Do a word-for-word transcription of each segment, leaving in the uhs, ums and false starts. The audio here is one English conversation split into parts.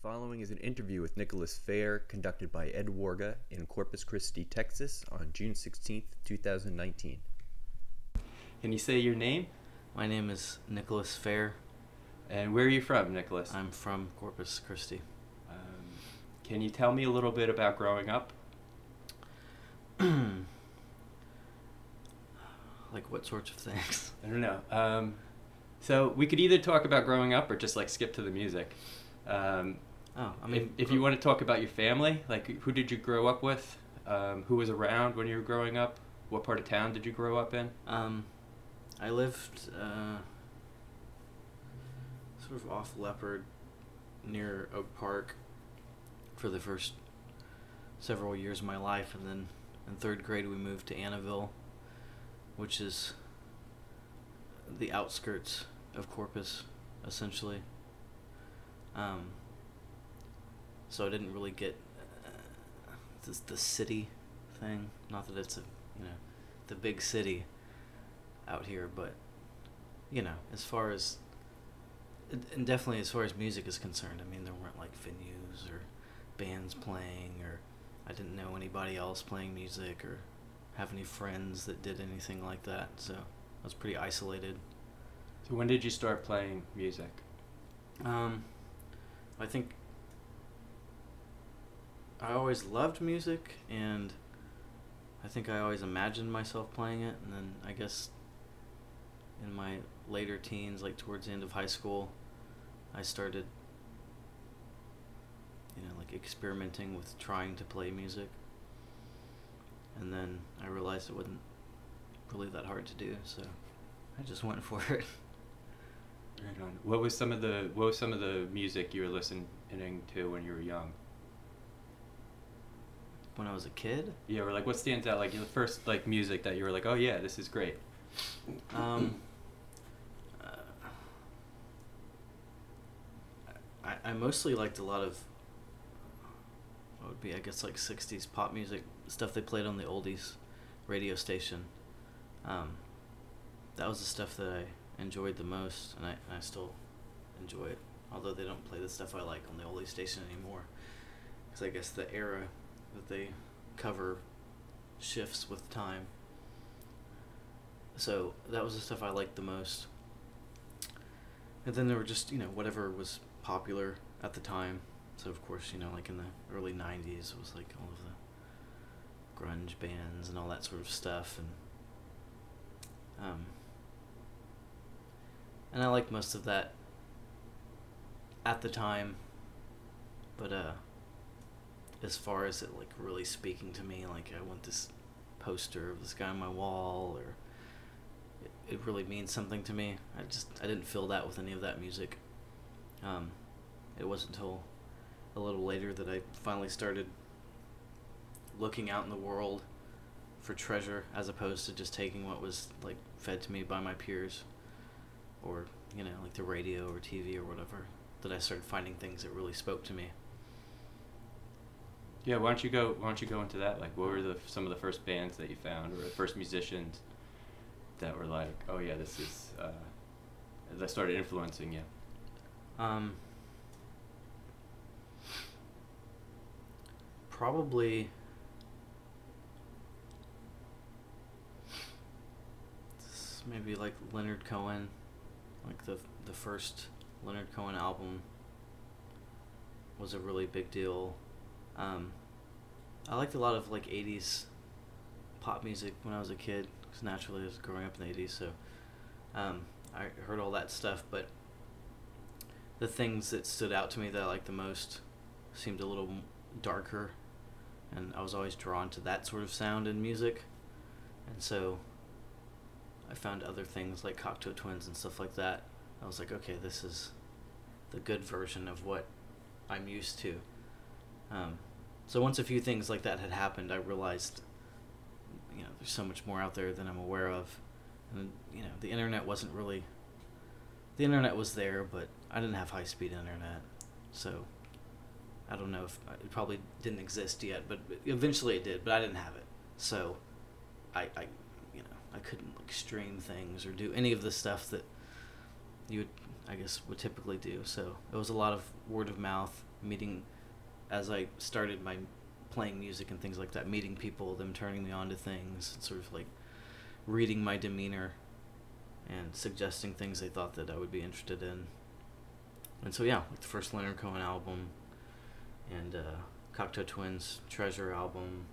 following is an interview with Nicholas Fair conducted by Ed Warga in Corpus Christi, Texas on June sixteenth, twenty nineteen. Can you say your name? My name is Nicholas Fair. And where are you from, Nicholas? I'm from Corpus Christi. Um, can you tell me a little bit about growing up? Like what sorts of things? I don't know. Um, so we could either talk about growing up or just like skip to the music. Um, oh, I mean, if, if you want to talk about your family, like who did you grow up with? Um, who was around when you were growing up? What part of town did you grow up in? Um, I lived uh, sort of off Leopard near Oak Park for the first several years of my life, and then in third grade we moved to Annaville, which is the outskirts of Corpus, essentially. Um, so I didn't really get uh, this, the city thing. Not that it's a, you know, the big city out here, but, you know, as far as, and definitely as far as music is concerned, I mean, there weren't like venues or bands playing, or I didn't know anybody else playing music or have any friends that did anything like that, so I was pretty isolated. So when did you start playing music? Um, I think I always loved music, and I think I always imagined myself playing it, and then I guess in my later teens, like towards the end of high school, I started, you know, like experimenting with trying to play music. And then I realized it wasn't really that hard to do, so I just went for it. Right on. What was some of the what was some of the music you were listening to when you were young? When I was a kid? Yeah, or like what stands out, like the first like music that you were like, oh yeah, this is great. Um, uh, I I mostly liked a lot of what would be I guess like sixties pop music stuff they played on the oldies radio station. Um, that was the stuff that I enjoyed the most, and I, and I still enjoy it, although they don't play the stuff I like on the oldies station anymore, because I guess the era that they cover shifts with time. So that was the stuff I liked the most. And then there were just, you know, whatever was popular at the time. So of course, you know, like in the early nineties, it was like all of the grunge bands and all that sort of stuff, and um, and I liked most of that at the time. But uh, as far as it like really speaking to me, like I want this poster of this guy on my wall, or it, it really means something to me. I just I didn't feel that with any of that music. Um, it wasn't until a little later that I finally started looking out in the world for treasure, as opposed to just taking what was like fed to me by my peers, or you know, like the radio or T V or whatever, that I started finding things that really spoke to me. Yeah, why don't you go why don't you go into that? Like what were the some of the first bands that you found, or the first musicians that were like, oh yeah, this is uh that started influencing you? Um Probably maybe like Leonard Cohen, like the the first Leonard Cohen album was a really big deal. Um, I liked a lot of like eighties pop music when I was a kid, because naturally I was growing up in the eighties, so um, I heard all that stuff, but the things that stood out to me that I liked the most seemed a little darker, and I was always drawn to that sort of sound in music, and so I found other things like Cocteau Twins and stuff like that. I was like, okay, this is the good version of what I'm used to. Um, so once a few things like that had happened, I realized, you know, there's so much more out there than I'm aware of, and you know, the internet wasn't really. The internet was there, but I didn't have high-speed internet, so I don't know if it probably didn't exist yet, but eventually it did, but I didn't have it. So I, I you know, I couldn't like stream things or do any of the stuff that you would, I guess, would typically do. So it was a lot of word of mouth meeting, as I started my playing music and things like that, meeting people, them turning me on to things, sort of like reading my demeanor and suggesting things they thought that I would be interested in. And so, yeah, like the first Leonard Cohen album and uh, Cocteau Twins' Treasure album,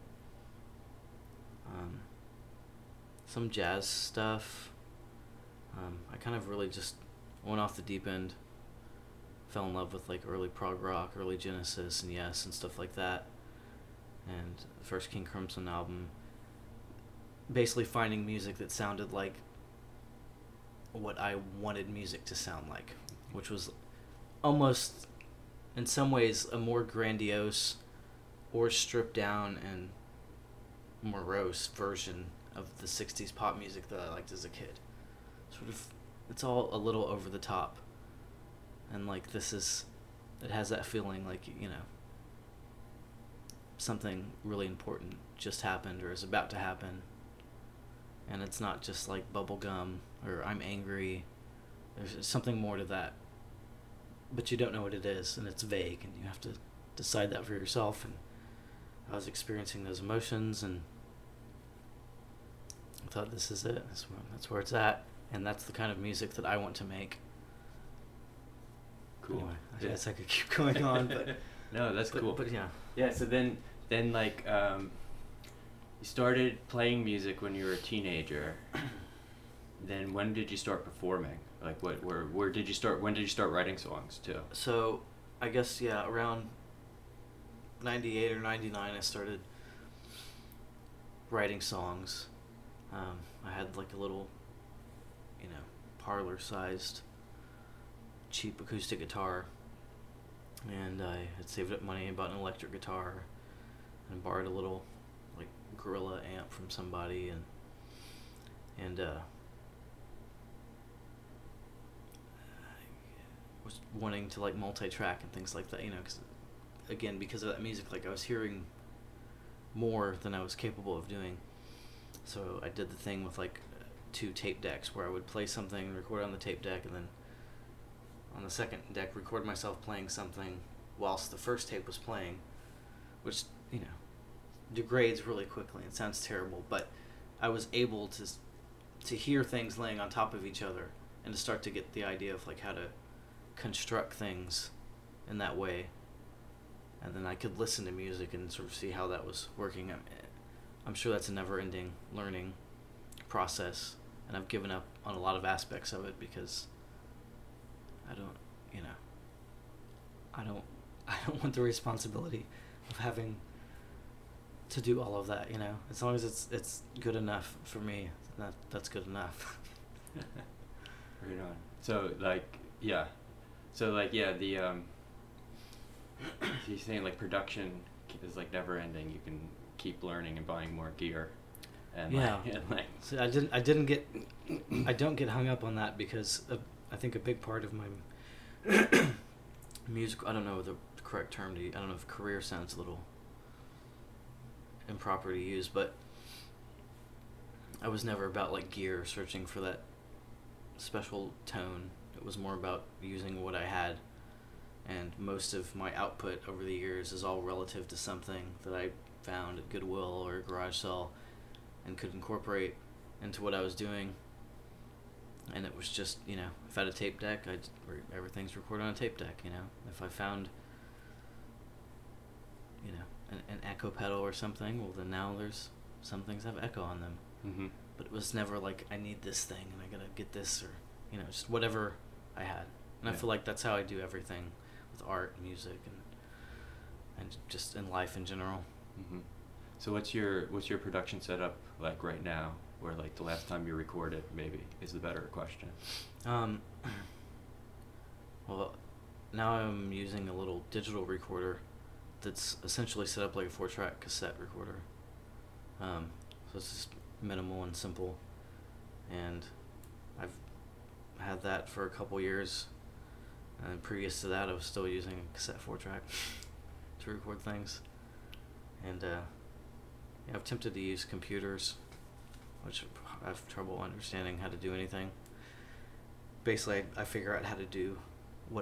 um, some jazz stuff. Um, I kind of really just went off the deep end, fell in love with like early prog rock, early Genesis and Yes and stuff like that. And the first King Crimson album, basically finding music that sounded like what I wanted music to sound like, which was almost, in some ways, a more grandiose or stripped down and morose version of the sixties pop music that I liked as a kid. Sort of, it's all a little over the top. And like this is, it has that feeling like, you know, something really important just happened or is about to happen. And it's not just like bubblegum or I'm angry. There's something more to that. But you don't know what it is, and it's vague, and you have to decide that for yourself. And I was experiencing those emotions, and I thought, this is it. That's where, that's where it's at. And that's the kind of music that I want to make. Cool. Anyway, I Yeah. guess I could keep going on, but no, that's but, cool. But yeah, Yeah. So then, then like, um, you started playing music when you were a teenager. Then when did you start performing? Like, what, where, where did you start? When did you start writing songs too? so I guess yeah, around ninety-eight or ninety-nine, I started writing songs. Um, I had like a little, you know, parlor-sized, cheap acoustic guitar, and I had saved up money and bought an electric guitar, and borrowed a little, like, Gorilla amp from somebody, and and uh, was wanting to like multi-track and things like that, you know, because again, because of that music, like I was hearing more than I was capable of doing. So I did the thing with like two tape decks where I would play something, record on the tape deck, and then on the second deck record myself playing something whilst the first tape was playing, which, you know, degrades really quickly and sounds terrible, but I was able to to hear things laying on top of each other and to start to get the idea of like how to construct things in that way. And then I could listen to music and sort of see how that was working. I'm, I'm sure that's a never-ending learning process, and I've given up on a lot of aspects of it because I don't, you know, I don't, I don't want the responsibility of having to do all of that, you know. As long as it's it's good enough for me, that that's good enough. Right on. So like, yeah. So like, yeah, the um. You're saying like production is like never ending. You can keep learning and buying more gear. And Yeah. Like, and like. So I didn't. I didn't get. I don't get hung up on that because uh, I think a big part of my music. I don't know the correct term to use. I don't know if career sounds a little improper to use, but I was never about like gear, searching for that special tone. It was more about using what I had, and most of my output over the years is all relative to something that I found at Goodwill or a garage sale and could incorporate into what I was doing. And it was just, you know, if I had a tape deck, I'd, everything's recorded on a tape deck, you know. If I found, you know, an, an echo pedal or something, well then now there's some things have echo on them. Mm-hmm. But it was never like, I need this thing and I gotta get this, or, you know, just whatever I had. And Yeah. I feel like that's how I do everything with art, music, and and just in life in general. Mm-hmm. So what's your what's your production setup like right now? Or like the last time you recorded, maybe, is the better question. Um, well, now I'm using a little digital recorder that's essentially set up like a four-track cassette recorder. Um, so it's just minimal and simple, and I've had that for a couple years. And previous to that, I was still using a cassette four-track to record things. And uh, yeah, I've attempted to use computers, which I have trouble understanding how to do anything. Basically, I, I figure out how to do what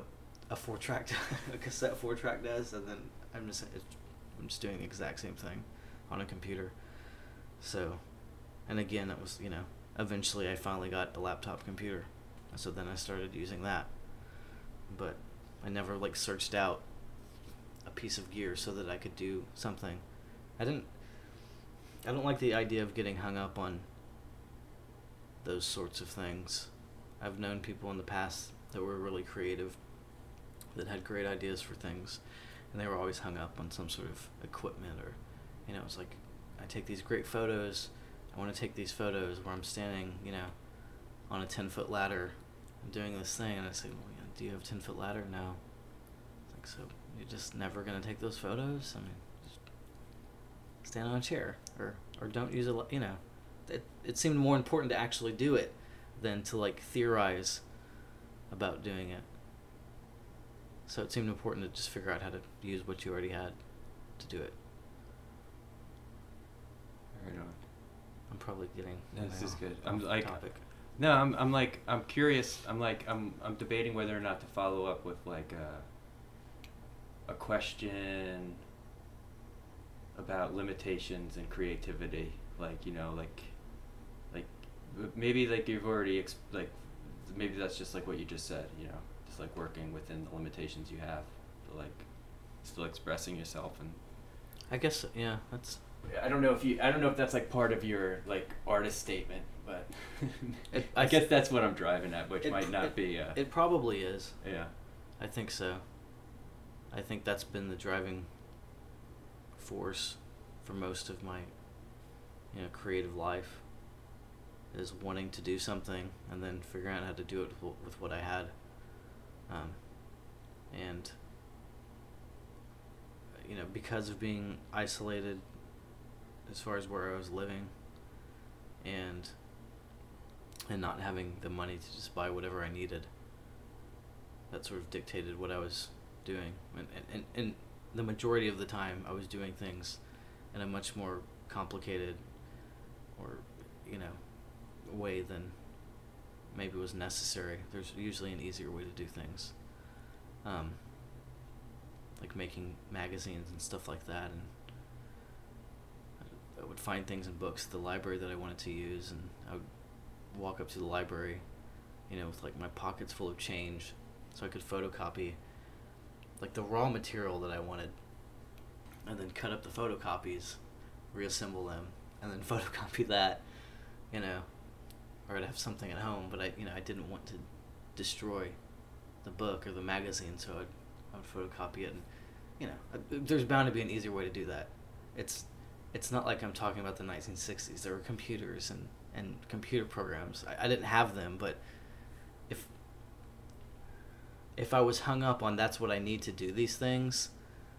a four track, a cassette four track does, and then I'm just it's, I'm just doing the exact same thing on a computer. So, and again, it was, you know, eventually I finally got a laptop computer, so then I started using that. But I never like searched out a piece of gear so that I could do something. I didn't. I don't like the idea of getting hung up on those sorts of things. I've known people in the past that were really creative, that had great ideas for things, and they were always hung up on some sort of equipment, or, you know, it's like, I take these great photos, I want to take these photos where I'm standing, you know, on a ten foot ladder and doing this thing, and I say, well, you know, do you have a ten foot ladder? No. It's like, so you're just never going to take those photos? I mean, just stand on a chair, or, or don't use a, you know, it, it seemed more important to actually do it than to, like, theorize about doing it. So it seemed important to just figure out how to use what you already had to do it. Right on. I'm probably getting This is good. off I'm the like, topic. no, I'm I'm like I'm curious. I'm like I'm I'm debating whether or not to follow up with like a a question about limitations and creativity. Like, you know, like like maybe like you've already exp- like maybe that's just like what you just said. You know, just like working within the limitations you have, but like still expressing yourself. And I guess, yeah, that's... I don't know if you I don't know if that's like part of your like artist statement, but It, I, I guess th- that's what I'm driving at, which it, might not it, be. Uh, It probably is. yeah. I think so. I think that's been the driving force for most of my, you know, creative life, is wanting to do something and then figuring out how to do it with, with what I had. Um, and, you know, because of being isolated as far as where I was living, and and not having the money to just buy whatever I needed, that sort of dictated what I was doing. And, and, and the majority of the time I was doing things in a much more complicated or, you know, way than maybe was necessary. There's usually an easier way to do things. Um, like making magazines and stuff like that, and I would find things in books at the library that I wanted to use, and I would walk up to the library, you know, with like my pockets full of change, so I could photocopy like the raw material that I wanted, and then cut up the photocopies, reassemble them, and then photocopy that, you know, or I'd have something at home, but I, you know, I didn't want to destroy the book or the magazine, so I'd, I would photocopy it, and, you know, there's bound to be an easier way to do that. It's It's not like I'm talking about the nineteen sixties. There were computers and, and computer programs. I, I didn't have them, but if if I was hung up on that's what I need to do these things,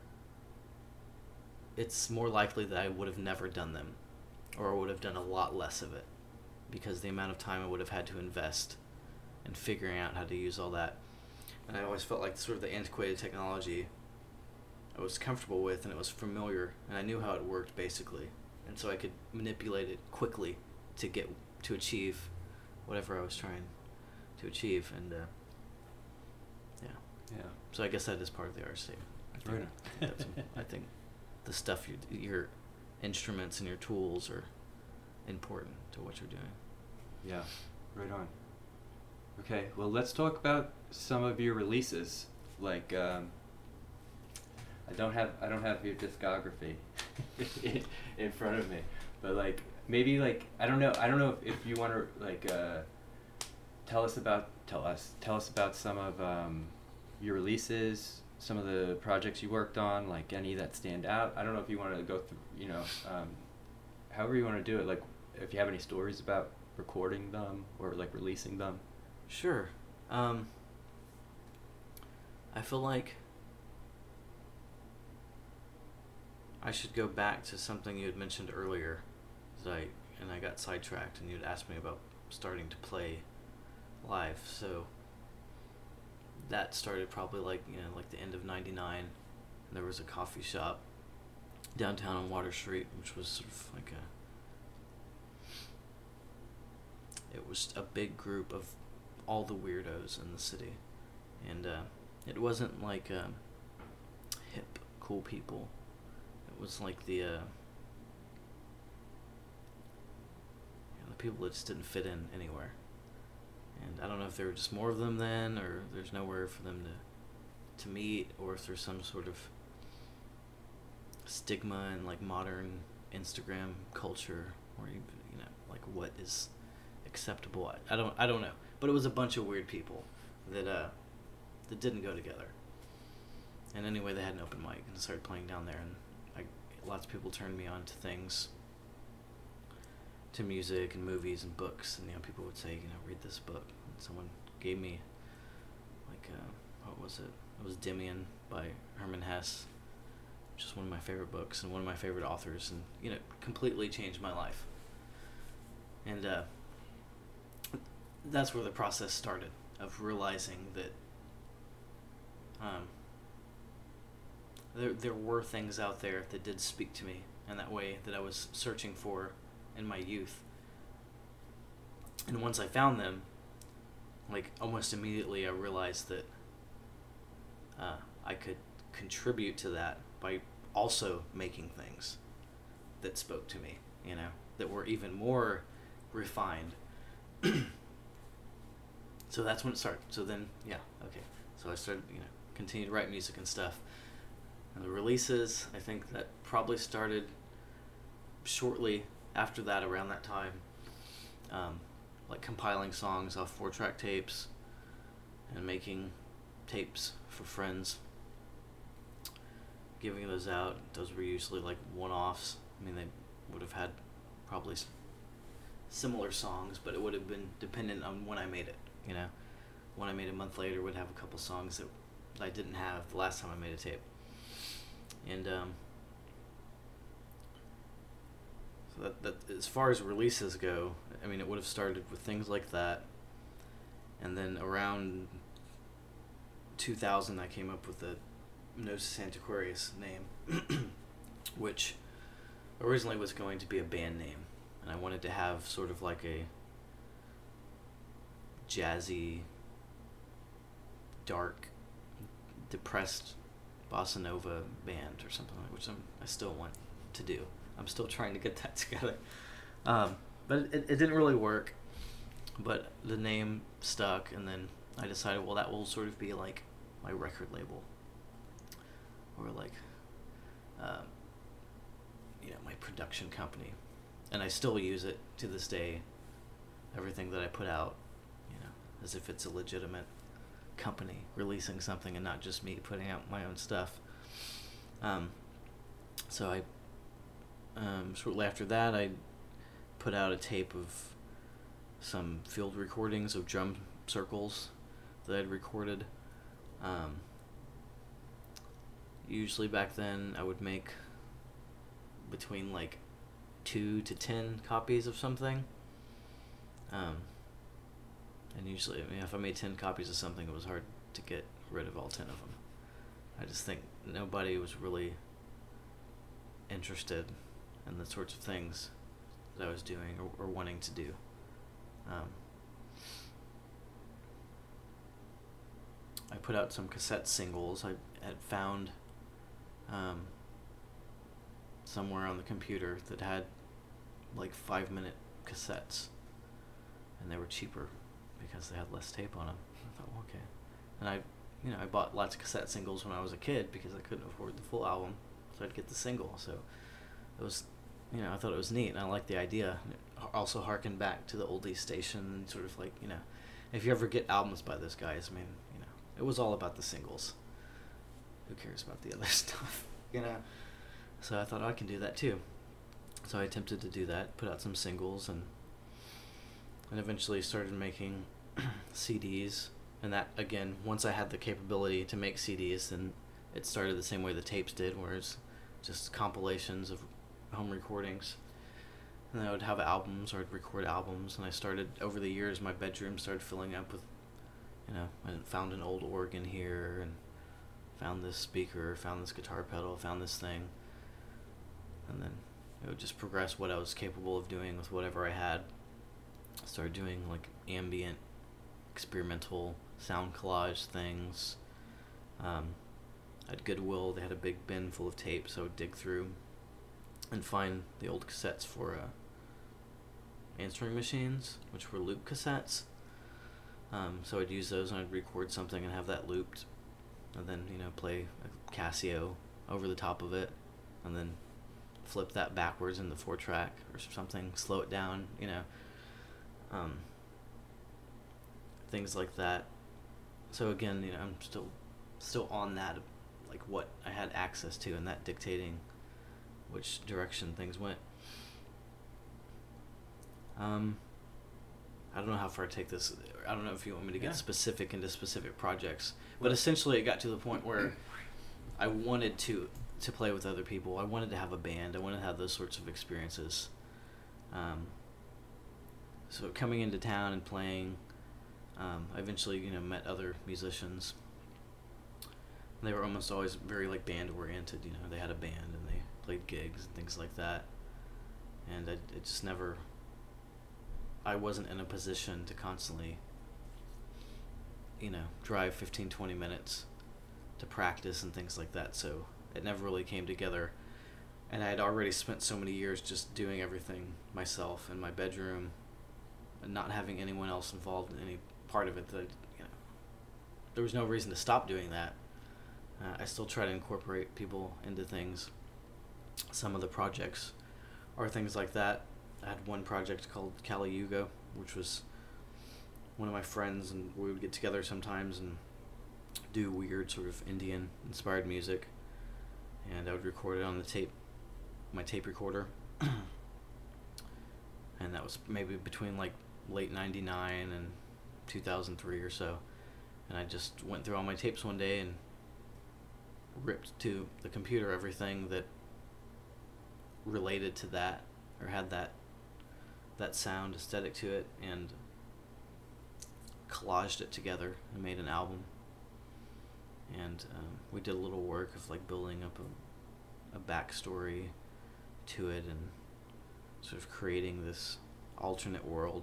it's more likely that I would have never done them, or I would have done a lot less of it, because the amount of time I would have had to invest in figuring out how to use all that. And I always felt like sort of the antiquated technology I was comfortable with, and it was familiar, and I knew how it worked basically, and so I could manipulate it quickly to get to achieve whatever I was trying to achieve. And uh, yeah, Yeah. so I guess that is part of the art statement. I think, Right. I, think that's, I think the stuff, your, your instruments and your tools are important to what you're doing. Yeah. Right on. Okay. Well, let's talk about some of your releases. Like, um, I don't have I don't have your discography in front of me, but like maybe like I don't know I don't know if, if you want to like uh, tell us about tell us tell us about some of um, your releases, some of the projects you worked on, like any that stand out. I don't know if you want to go through, you know, um, however you want to do it. Like if you have any stories about recording them or like releasing them. Sure. Um, I feel like I should go back to something you had mentioned earlier, that I and I got sidetracked, and you'd asked me about starting to play live. So that started probably like, you know, like the end of ninety-nine. And there was a coffee shop downtown on Water Street, which was sort of like a, it was a big group of all the weirdos in the city, and uh, it wasn't like um, hip, cool people. It was like the, uh, you know, the people that just didn't fit in anywhere. And I don't know if there were just more of them then, or there's nowhere for them to to meet, or if there's some sort of stigma in like modern Instagram culture, or you, you know, like what is acceptable. I, I don't I don't know, but it was a bunch of weird people that uh that didn't go together. And anyway, they had an open mic and started playing down there, and I, lots of people turned me on to things, to music and movies and books, and you know, people would say, you know, read this book. And someone gave me, like, uh, what was it? It was Demian by Herman Hesse, which is one of my favorite books and one of my favorite authors, and you know, completely changed my life. And uh, that's where the process started of realizing that um, there there were things out there that did speak to me in that way that I was searching for in my youth. And once I found them, like almost immediately I realized that uh, I could contribute to that by also making things that spoke to me, you know, that were even more refined. So that's when it started. So then, yeah, okay. So I started, you know, continued to write music and stuff. And the releases, I think that probably started shortly after that, around that time, um, like compiling songs off four-track tapes and making tapes for friends, giving those out. Those were usually like one-offs. I mean, they would have had probably s- similar songs, but it would have been dependent on when I made it, you know. When I made a month later, would have a couple songs that I didn't have the last time I made a tape. And um, so that, that as far as releases go, I mean, it would have started with things like that. And then around two thousand, I came up with the Gnosis Antiquarius name, which originally was going to be a band name. And I wanted to have sort of like a jazzy, dark, depressed bossa nova band or something like, which I'm, I still want to do. I'm still trying to get that together. Um, but it, it didn't really work. But the name stuck, and then I decided, well, that will sort of be like my record label. Or like, um, you know, my production company. And I still use it to this day. Everything that I put out, you know, as if it's a legitimate company releasing something and not just me putting out my own stuff. Um, so I, um, shortly after that, I put out a tape of some field recordings of drum circles that I'd recorded. Um, usually back then, I would make between like two to ten copies of something. Um, and usually, I mean, if I made ten copies of something, it was hard to get rid of all ten of them. I just think nobody was really interested in the sorts of things that I was doing or, or wanting to do. Um, I put out some cassette singles. I had found um, somewhere on the computer that had like five minute cassettes, and they were cheaper because they had less tape on them. I thought, well, okay. And I, you know, I bought lots of cassette singles when I was a kid because I couldn't afford the full album, so I'd get the single. So it was, you know, I thought it was neat, and I liked the idea. It also harkened back to the oldies station, and sort of like, you know, if you ever get albums by those guys, I mean, you know, it was all about the singles. Who cares about the other stuff, you know? So I thought, oh, I can do that too. So I attempted to do that, put out some singles, and and eventually started making C Ds. And that, again, once I had the capability to make C Ds, then it started the same way the tapes did, where it's just compilations of home recordings. And then I would have albums, or I'd record albums, and I started, over the years, my bedroom started filling up with, you know, I found an old organ here, and found this speaker, found this guitar pedal, found this thing. And then it would just progress what I was capable of doing with whatever I had. I started doing like ambient, experimental sound collage things, Um, at Goodwill, they had a big bin full of tape, so I would dig through and find the old cassettes for uh, answering machines, which were loop cassettes. Um, so I'd use those and I'd record something and have that looped, and then, you know, play a Casio over the top of it, and then flip that backwards in the four track or something, slow it down, you know, um, things like that. So again, you know, I'm still still on that, like what I had access to, and that dictating which direction things went. Um, I don't know how far to take this. I don't know if you want me to get yeah. specific into specific projects, but essentially it got to the point where I wanted to to play with other people. I wanted to have a band. I wanted to have those sorts of experiences. Um, so coming into town and playing, um, I eventually, you know, met other musicians. They were almost always very like band oriented. You know, they had a band and they played gigs and things like that. And I, it just never. I wasn't in a position to constantly, you know, drive fifteen, twenty minutes to practice and things like that. So it never really came together. And I had already spent so many years just doing everything myself in my bedroom and not having anyone else involved in any part of it that, you know, there was no reason to stop doing that. Uh, I still try to incorporate people into things. Some of the projects are things like that. I had one project called Kali Yuga, which was one of my friends, and we would get together sometimes and do weird sort of Indian-inspired music, and I would record it on the tape, my tape recorder, and that was maybe between like late ninety-nine and two thousand three or so, and I just went through all my tapes one day and ripped to the computer everything that related to that, or had that that sound aesthetic to it, and collaged it together and made an album. And um, we did a little work of like building up a, a backstory to it and sort of creating this alternate world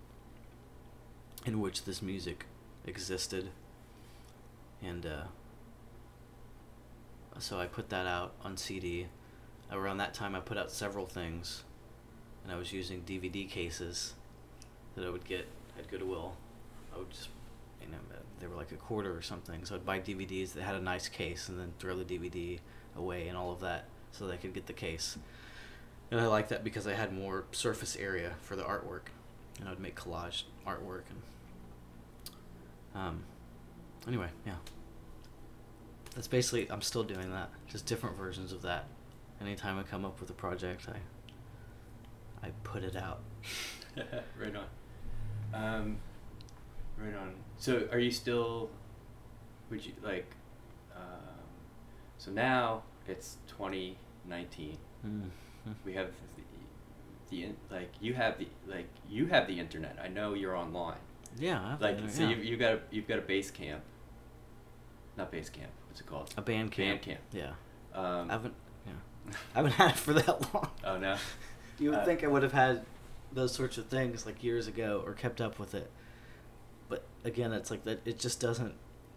in which this music existed. And uh, so I put that out on C D. Around that time I put out several things, and I was using D V D cases that I would get at Goodwill. I would just, you know, they were like a quarter or something, so I'd buy D V Ds that had a nice case and then throw the D V D away and all of that so that I could get the case. And I liked that because I had more surface area for the artwork, and I would make collage artwork. And um, anyway, yeah. That's basically, I'm still doing that, just different versions of that. Anytime I come up with a project, I I put it out. Right on. Um, right on. So are you still, would you, like, um, so now it's twenty nineteen. Mm-hmm. We have the, the, like, you have the, like, you have the internet. I know you're online. Yeah. I have like, internet, so yeah. you you got a, you've got a base camp. Not base camp. What's it called? A band camp. Band camp. Yeah. Um, I haven't, yeah. I haven't had it for that long. Oh, no? You would uh, think I would have had those sorts of things like years ago or kept up with it. But again, it's like that, it just doesn't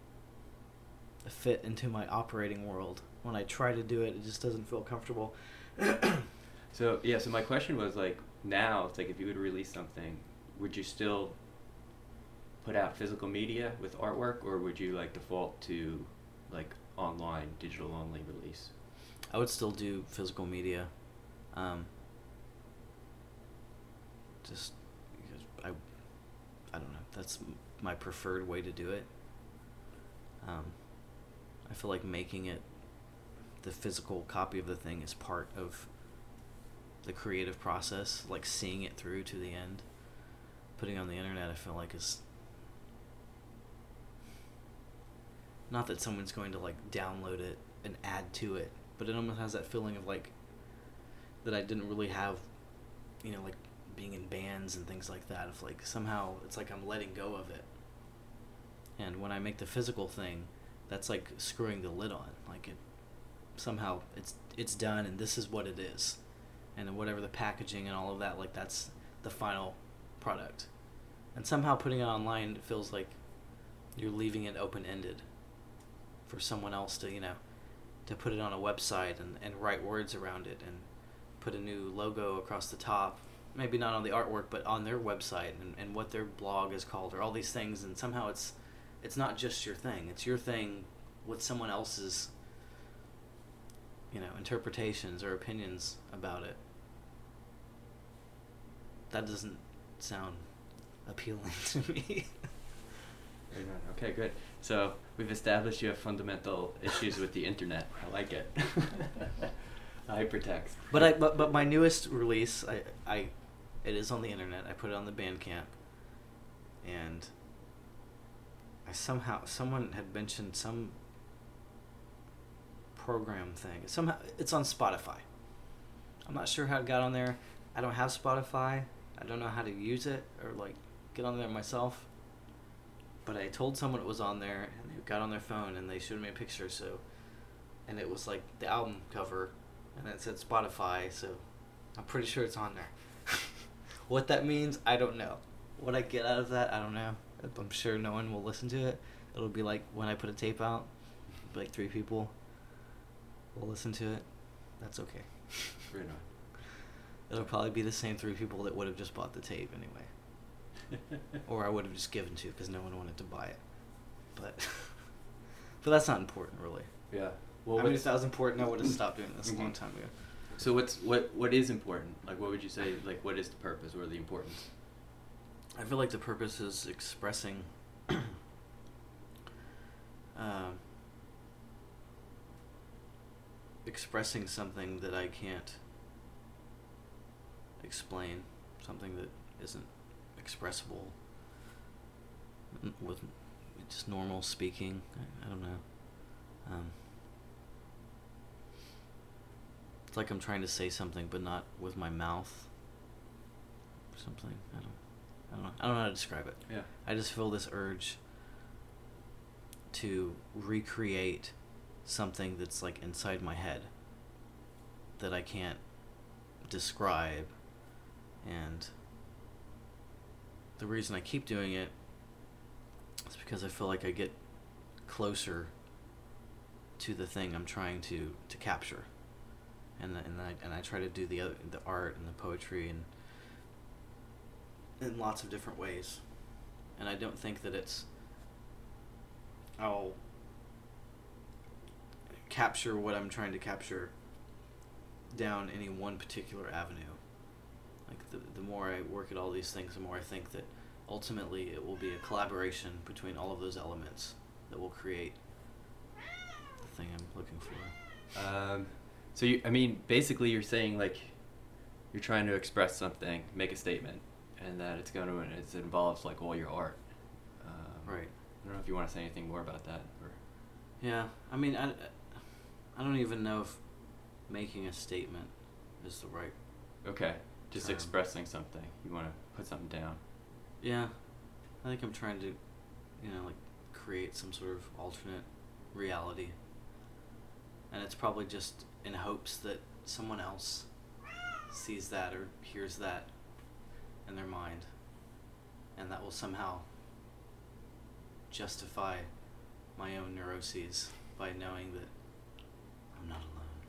fit into my operating world. When I try to do it, it just doesn't feel comfortable. So, yeah, so my question was, like, now, it's like, if you would release something, would you still put out physical media with artwork, or would you, like, default to, like, online, digital-only release? I would still do physical media. Um, just because I, I don't know, that's my preferred way to do it. Um, I feel like making it, the physical copy of the thing is part of the creative process, like seeing it through to the end. Putting it on the internet, I feel like, is not that someone's going to like download it and add to it, but it almost has that feeling of like that I didn't really have, you know, like being in bands and things like that. Of like somehow it's like I'm letting go of it. And when I make the physical thing, that's like screwing the lid on. Like it somehow it's it's done and this is what it is. And whatever the packaging and all of that, like that's the final product. And somehow putting it online, it feels like you're leaving it open-ended for someone else to, you know, to put it on a website and, and write words around it and put a new logo across the top, maybe not on the artwork, but on their website and, and what their blog is called or all these things. And somehow it's, it's not just your thing. It's your thing with someone else's, you know, interpretations or opinions about it. That doesn't sound appealing to me. Very nice. Okay, good. So we've established you have fundamental issues with the internet. I like it. Hypertext. But I but, but my newest release, I I it is on the internet. I put it on the Bandcamp, and I somehow someone had mentioned some program thing. Somehow it's on Spotify. I'm not sure how it got on there. I don't have Spotify. I don't know how to use it or like get on there myself. But I told someone it was on there, and they got on their phone and they showed me a picture. So, and it was like the album cover, and it said Spotify. So, I'm pretty sure it's on there. What that means, I don't know. What I get out of that, I don't know. I'm sure no one will listen to it. It'll be like when I put a tape out, like three people will listen to it. That's okay. Very nice. It'll probably be the same three people that would have just bought the tape anyway. Or I would have just given to because no one wanted to buy it. But but that's not important, really. Yeah. Well, I mean, if that was important, I would have stopped doing this mm-hmm. a long time ago. So what's what what is important? Like, what would you say? Like, what is the purpose or the importance? I feel like the purpose is expressing uh, expressing something that I can't explain, something that isn't expressible with just normal speaking. I, I don't know. Um, it's like I'm trying to say something, but not with my mouth. Or something. I don't. I don't know. I don't know how to describe it. Yeah. I just feel this urge to recreate something that's like inside my head that I can't describe, and the reason I keep doing it is because I feel like I get closer to the thing I'm trying to, to capture, and and I and I try to do the other, the art and the poetry and in lots of different ways, and I don't think that it's I'll capture what I'm trying to capture down any one particular avenue. Like the the more I work at all these things, the more I think that ultimately it will be a collaboration between all of those elements that will create the thing I'm looking for. Um, so you, I mean, basically you're saying like you're trying to express something, make a statement, and that it's going to it involves like all your art. Um, Right. I don't know if you want to say anything more about that. Or Yeah, I mean, I, I don't even know if making a statement is the right. okay, just term. expressing something. You want to put something down. Yeah, I think I'm trying to, you know, like create some sort of alternate reality. And it's probably just in hopes that someone else sees that or hears that in their mind, and that will somehow justify my own neuroses by knowing that I'm not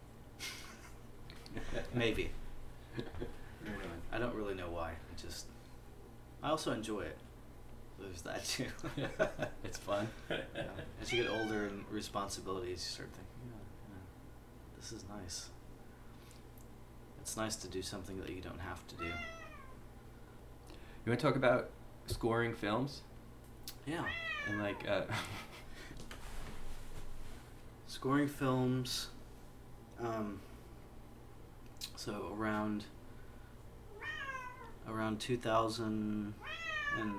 alone. Maybe. I don't really know why. I just I also enjoy it. There's that too. It's fun. Yeah. As you get older and responsibilities, you start thinking, yeah, yeah, this is nice. It's nice to do something that you don't have to do. You want to talk about scoring films? Yeah. And like uh Scoring films, um, so around around two thousand and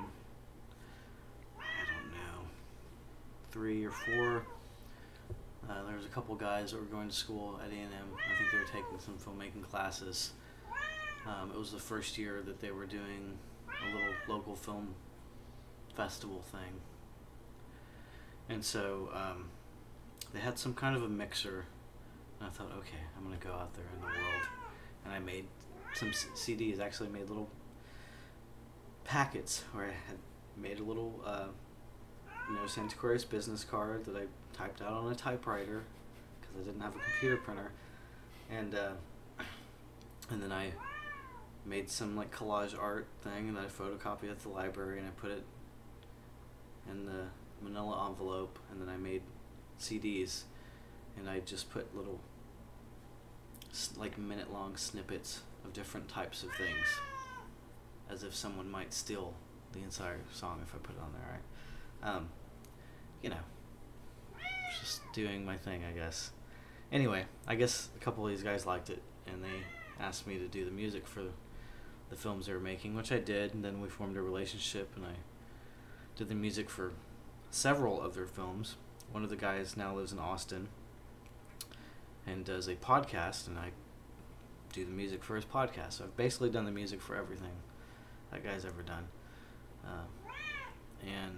I don't know, three or four, uh, there was a couple guys that were going to school at A and M. I think they were taking some filmmaking classes. Um, it was the first year that they were doing a little local film festival thing. And so um, they had some kind of a mixer, and I thought, okay, I'm going to go out there in the world. And I made some c- CDs, actually made little packets where I had made a little uh, No Santa Cruz business card that I typed out on a typewriter because I didn't have a computer printer, and uh, and then I made some like collage art thing, and then I photocopied it at the library, and I put it in the manila envelope, and then I made C Ds, and I just put little like minute long snippets of different types of things, as if someone might steal the entire song if I put it on there, right? Um, you know, just doing my thing, I guess. Anyway, I guess a couple of these guys liked it, and they asked me to do the music for the films they were making, which I did, and then we formed a relationship, and I did the music for several of their films. One of the guys now lives in Austin and does a podcast, and I do the music for his podcast. So I've basically done the music for everything that guy's ever done. Um, and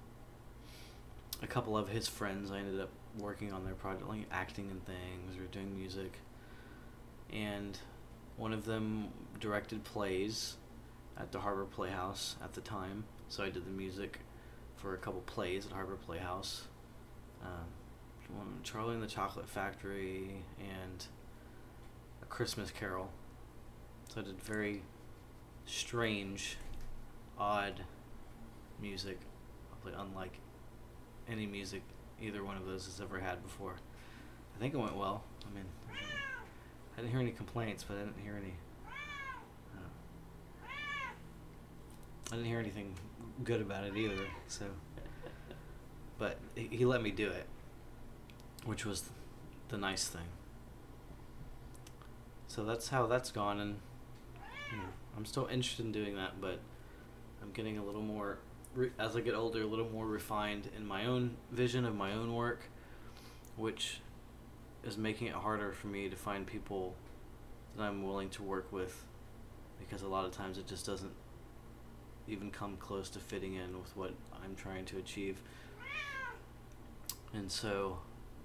a couple of his friends I ended up working on their project, like acting and things, or doing music. And one of them directed plays at the Harbor Playhouse at the time, so I did the music for a couple plays at Harbor Playhouse. Um, one, Charlie and the Chocolate Factory and A Christmas Carol. So I did very strange, odd music, probably unlike any music either one of those has ever had before. I think it went well. I mean, I didn't hear any complaints, but I didn't hear any. Uh, I didn't hear anything good about it either. So, but he, he let me do it, which was the nice thing. So that's how that's gone, and you know, I'm still interested in doing that, but I'm getting a little more, re- as I get older, a little more refined in my own vision of my own work, which is making it harder for me to find people that I'm willing to work with, because a lot of times it just doesn't even come close to fitting in with what I'm trying to achieve. And so,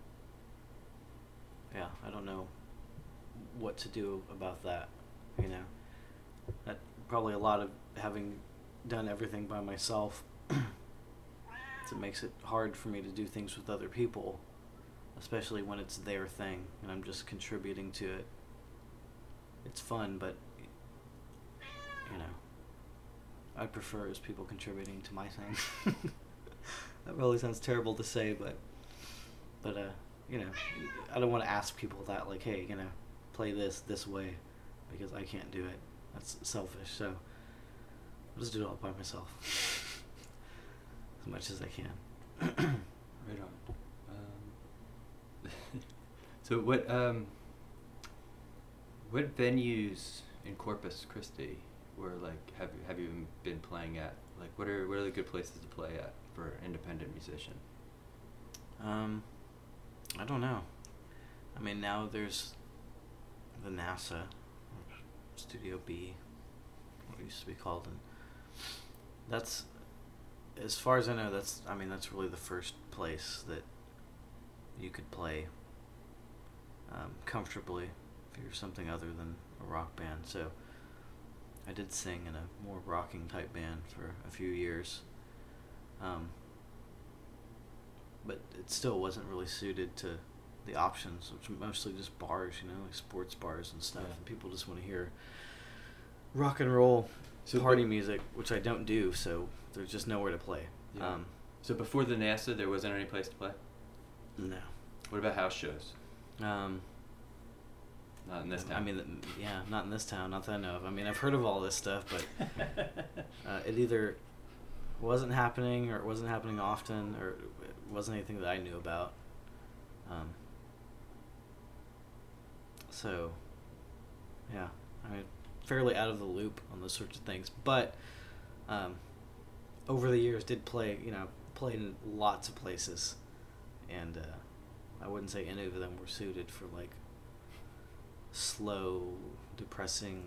yeah, I don't know what to do about that, you know. That probably a lot of having done everything by myself, it makes it hard for me to do things with other people, especially when it's their thing and I'm just contributing to it. It's fun, but you know, I prefer as people contributing to my thing. That really sounds terrible to say, but but uh, you know, I don't want to ask people that, like, hey, you know, play this this way, because I can't do it. That's selfish. So I'll just do it all by myself as much as I can. Right on. Um, so what um what venues in Corpus Christi were like have you have you been playing at? Like what are what are the good places to play at for an independent musician? Um, I don't know. I mean, now there's the NASA Studio B, what it used to be called, and that's, as far as I know, that's I mean that's really the first place that you could play um, comfortably if you're something other than a rock band. So I did sing in a more rocking type band for a few years, um, but it still wasn't really suited to the options, which are mostly just bars, you know, like sports bars and stuff. Yeah. And people just want to hear rock and roll So party but- music, which I don't do, so there's just nowhere to play. Yeah. Um, So before the NASA, there wasn't any place to play? no. What about house shows? Um, Not in this town. I mean, th- yeah, not in this town, not that I know of. I mean, I've heard of all this stuff, but uh, it either wasn't happening or it wasn't happening often, or it wasn't anything that I knew about. Um, so, yeah, I mean, fairly out of the loop on those sorts of things. But um, over the years, did play, you know, played in lots of places, and uh, I wouldn't say any of them were suited for like slow, depressing,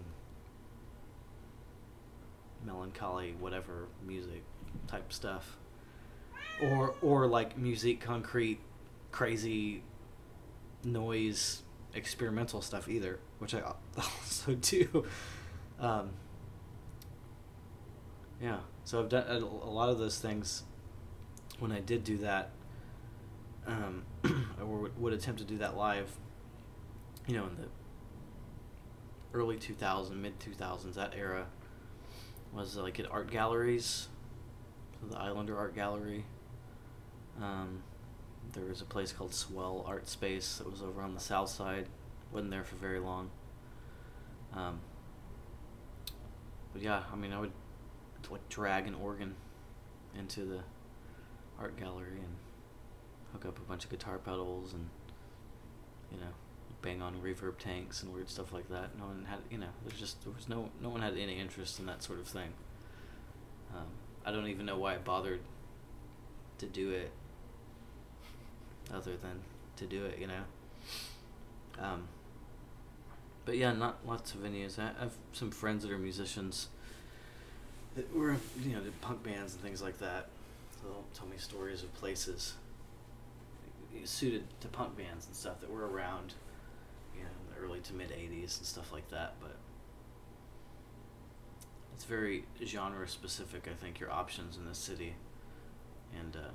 melancholy, whatever music type stuff, or or like musique concrete, crazy noise experimental stuff either, which I also do. Um, yeah, so I've done a, a lot of those things when I did do that, um, or would, would attempt to do that live, you know, in the early two thousands, mid two thousands, that era, was like at art galleries, so the Islander Art Gallery. Um, there was a place called Swell Art Space that was over on the south side. Wasn't there for very long. Um, but yeah, I mean, I would like drag an organ into the art gallery and hook up a bunch of guitar pedals and, you know, bang on reverb tanks and weird stuff like that. No one had, you know, there's just, there was no, no one had any interest in that sort of thing. Um, I don't even know why I bothered to do it other than to do it, you know. Um, but yeah, not lots of venues. I I have some friends that are musicians that were, you know, did punk bands and things like that. So they'll tell me stories of places suited to punk bands and stuff that were around, you know, in the early to mid eighties and stuff like that. But it's very genre specific, I think, your options in this city. And uh,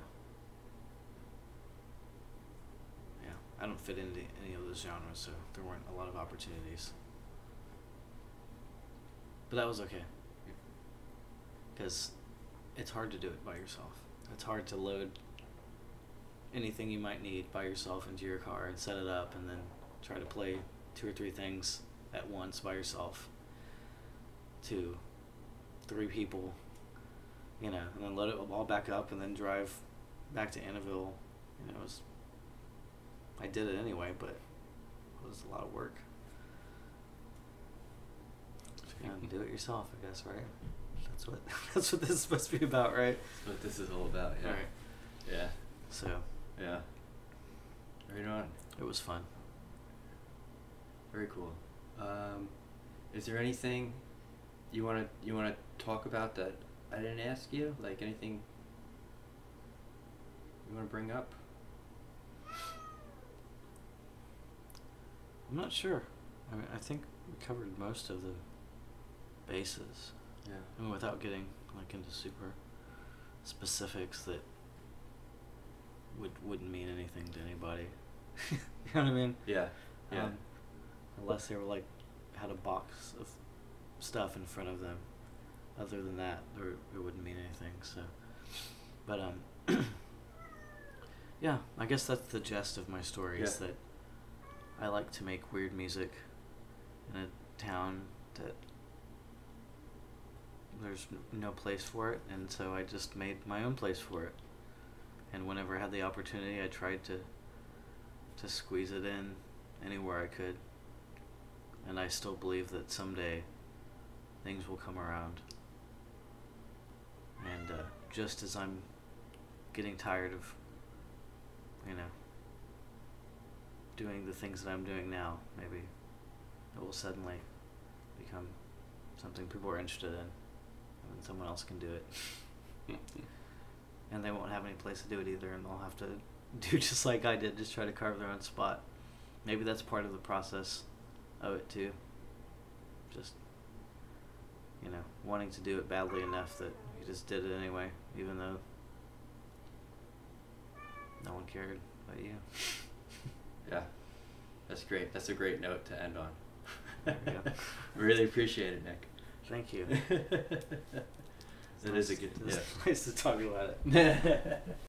yeah, I don't fit into any of those genres, so there weren't a lot of opportunities. But that was okay, because it's hard to do it by yourself. It's hard to load anything you might need by yourself into your car and set it up and then try to play two or three things at once by yourself to three people, you know, and then load it all back up and then drive back to Annaville. You know, it was, I did it anyway, but it was a lot of work. You know, do it yourself, I guess, right? That's what that's what this is supposed to be about, right? That's what this is all about, yeah. Right. Yeah. So. Yeah. Right on. It was fun. Very cool. Um, is there anything you want to you want to talk about that I didn't ask you? Like anything you want to bring up? I'm not sure. I mean, I think we covered most of the bases. Yeah. I mean, without getting like into super specifics that would wouldn't mean anything to anybody. You know what I mean? Yeah. Yeah. Um, unless they were like had a box of stuff in front of them. Other than that, there it wouldn't mean anything. So, but um, yeah, I guess that's the gist of my story. Is Yeah. that I like to make weird music in a town that there's no place for it, and so I just made my own place for it. And whenever I had the opportunity, I tried to to squeeze it in anywhere I could. And I still believe that someday things will come around. And uh, just as I'm getting tired of, you know, doing the things that I'm doing now, maybe it will suddenly become something people are interested in, and someone else can do it. And they won't have any place to do it either, and they'll have to do just like I did, just try to carve their own spot. Maybe that's part of the process of it too. Just, you know, wanting to do it badly enough that you just did it anyway, even though no one cared about you. Yeah. That's great. That's a great note to end on. There we go. Really appreciate it, Nick. Thank you. That is a good, It's yeah. nice to talk about it.